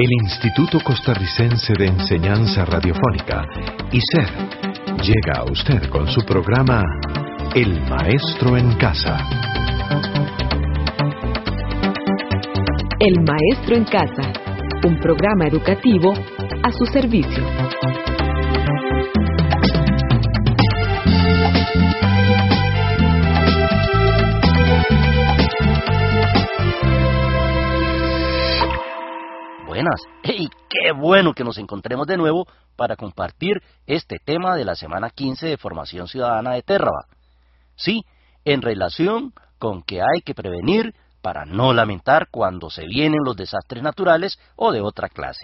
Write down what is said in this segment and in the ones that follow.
El Instituto Costarricense de Enseñanza Radiofónica, ICER, llega a usted con su programa El Maestro en Casa. El Maestro en Casa, un programa educativo a su servicio. Buenas, ¡hey! ¡Qué bueno que nos encontremos de nuevo para compartir este tema de la semana 15 de Formación Ciudadana de Terraba! Sí, en relación con que hay que prevenir para no lamentar cuando se vienen los desastres naturales o de otra clase.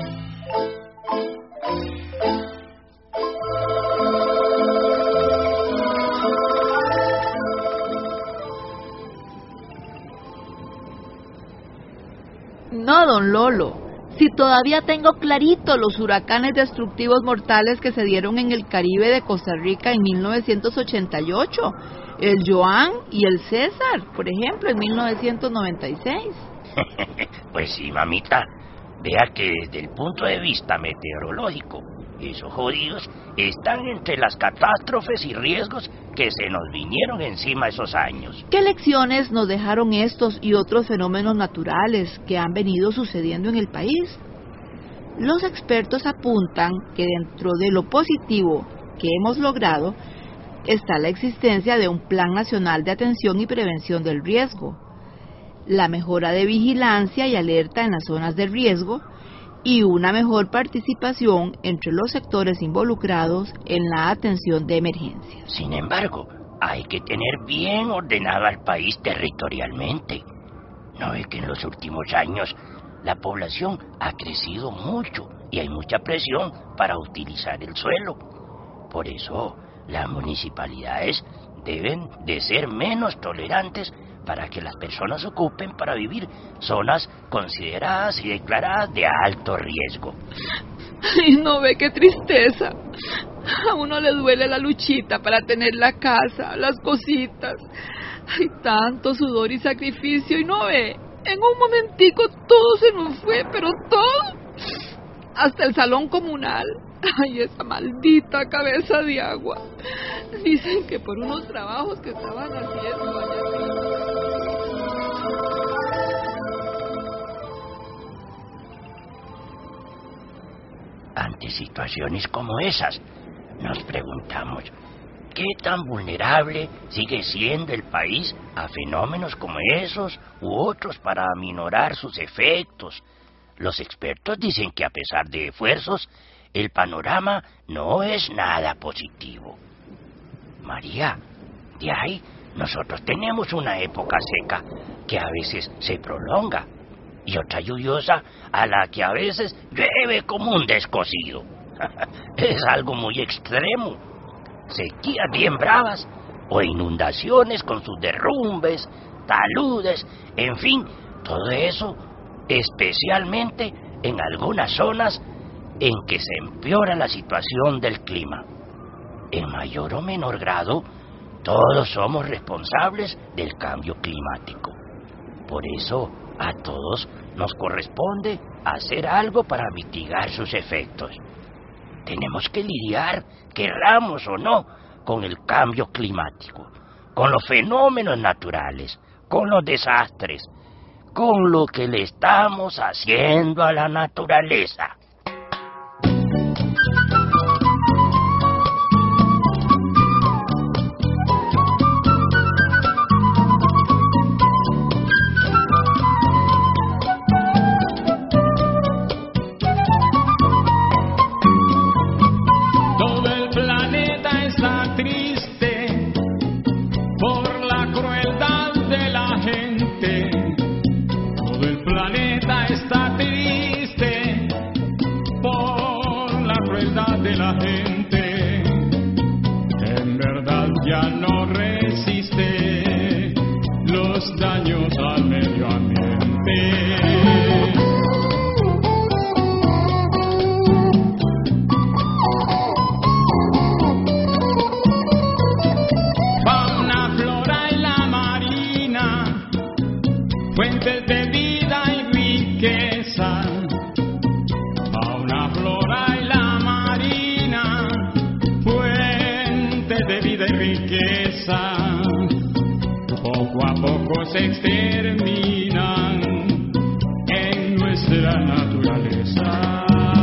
No, don Lolo. Si todavía tengo clarito los huracanes destructivos mortales que se dieron en el Caribe de Costa Rica en 1988, el Joan y el César, por ejemplo, en 1996. Pues sí, mamita. Vea que desde el punto de vista meteorológico, esos jodidos están entre las catástrofes y riesgos que se nos vinieron encima esos años. ¿Qué lecciones nos dejaron estos y otros fenómenos naturales que han venido sucediendo en el país? Los expertos apuntan que dentro de lo positivo que hemos logrado está la existencia de un Plan Nacional de Atención y Prevención del Riesgo, la mejora de vigilancia y alerta en las zonas de riesgo y una mejor participación entre los sectores involucrados en la atención de emergencias. Sin embargo, hay que tener bien ordenado al país territorialmente. ¿No ve que en los últimos años la población ha crecido mucho y hay mucha presión para utilizar el suelo? Por eso, las municipalidades deben de ser menos tolerantes para que las personas ocupen para vivir zonas consideradas y declaradas de alto riesgo. Ay, no ve qué tristeza. A uno le duele la luchita para tener la casa, las cositas. Hay tanto sudor y sacrificio y no ve. En un momentico todo se nos fue, pero todo. Hasta el salón comunal. Ay, esa maldita cabeza de agua. Dicen que por unos trabajos que estaban haciendo allá arriba. Ante situaciones como esas, nos preguntamos, ¿qué tan vulnerable sigue siendo el país a fenómenos como esos u otros para aminorar sus efectos? Los expertos dicen que a pesar de esfuerzos, el panorama no es nada positivo. María, de ahí nosotros tenemos una época seca que a veces se prolonga y otra lluviosa a la que a veces llueve como un descosido. Es algo muy extremo. Sequías bien bravas o inundaciones con sus derrumbes, taludes, en fin, todo eso, especialmente en algunas zonas en que se empeora la situación del clima. En mayor o menor grado, todos somos responsables del cambio climático. Por eso, a todos nos corresponde hacer algo para mitigar sus efectos. Tenemos que lidiar, querramos o no, con el cambio climático, con los fenómenos naturales, con los desastres, con lo que le estamos haciendo a la naturaleza. fuentes de vida y riqueza, riqueza poco a poco se exterminan en nuestra naturaleza.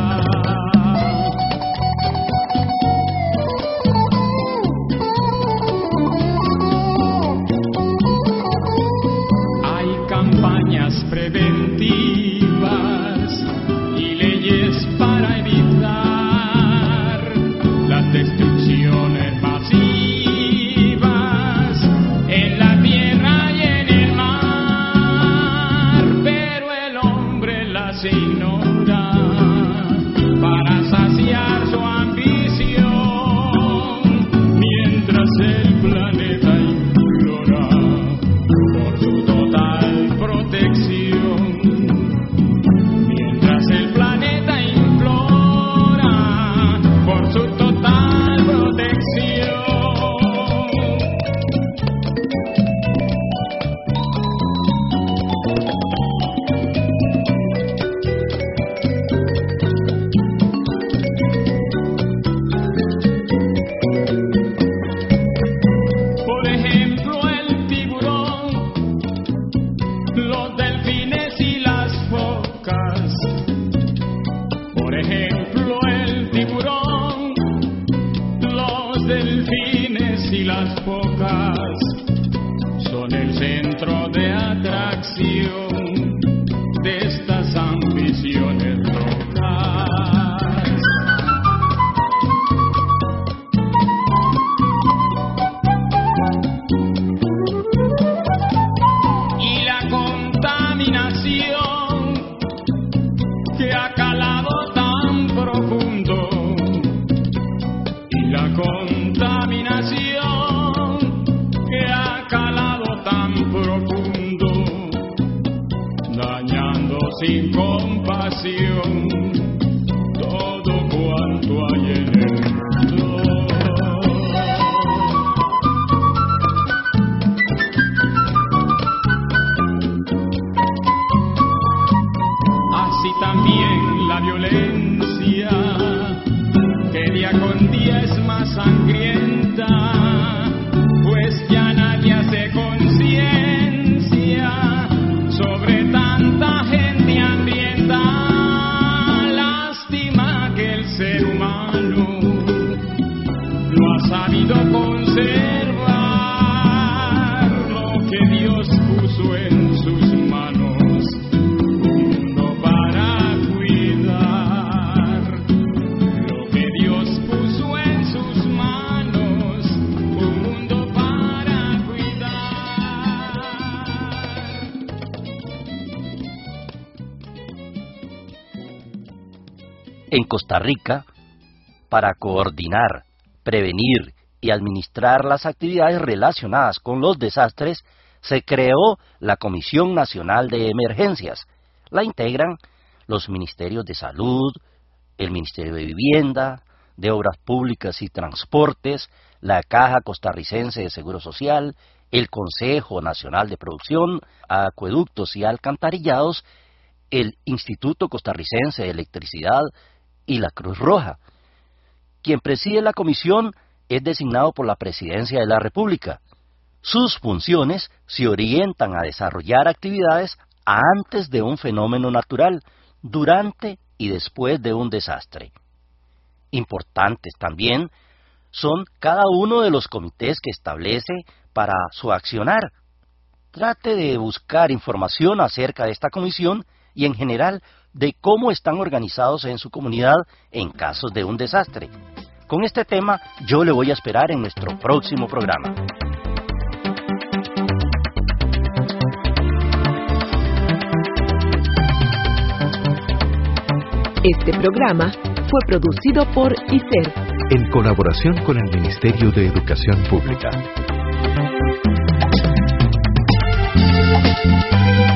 Campañas preventivas y leyes para evitar las destrucciones masivas en la tierra y en el mar, pero el hombre las ignora para saciar su ambición, mientras el planeta implora por su total protección, mientras el planeta implora por su total protección. Por ejemplo, el tiburón, los delfines y las focas. Por ejemplo, el tiburón, los delfines y las focas son el centro de atracción de estas ambiciones locas. Y la contaminación que ha calado tan profundo, y la contaminación que ha calado tan profundo, dañando sin compasión todo cuanto hay en el mundo. Así también la violencia, que día con día es más sangrienta, pues ya nadie hace conciencia sobre tanta gente hambrienta. Lástima que el ser humano no ha sabido conservar lo que Dios puso en sus manos, un mundo para cuidar. Lo que Dios puso en sus manos, un mundo para cuidar. En Costa Rica, para coordinar, prevenir y administrar las actividades relacionadas con los desastres, se creó la Comisión Nacional de Emergencias. La integran los Ministerios de Salud, el Ministerio de Vivienda, de Obras Públicas y Transportes, la Caja Costarricense de Seguro Social, el Consejo Nacional de Producción, Acueductos y Alcantarillados, el Instituto Costarricense de Electricidad y la Cruz Roja. Quien preside la comisión es designado por la Presidencia de la República. Sus funciones se orientan a desarrollar actividades antes de un fenómeno natural, durante y después de un desastre. Importantes también son cada uno de los comités que establece para su accionar. Trate de buscar información acerca de esta comisión y en general de cómo están organizados en su comunidad en casos de un desastre. Con este tema yo le voy a esperar en nuestro próximo programa. Este programa fue producido por ICER, en colaboración con el Ministerio de Educación Pública.